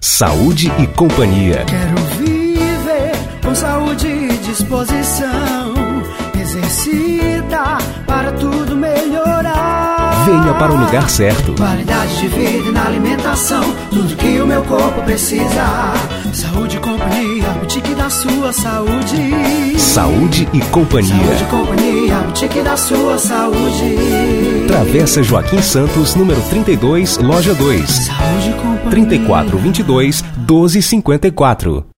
Saúde e Companhia. Quero viver com saúde e disposição. Exercita para tudo melhorar. Venha para o lugar certo. Qualidade de vida e na alimentação, tudo que o meu corpo precisa. Saúde e Companhia, a boutique da sua saúde. Saúde e Companhia. Saúde e Companhia, a boutique da sua saúde. Travessa Joaquim Santos, número 32, loja 2. Saúde e Companhia. 3422-1254.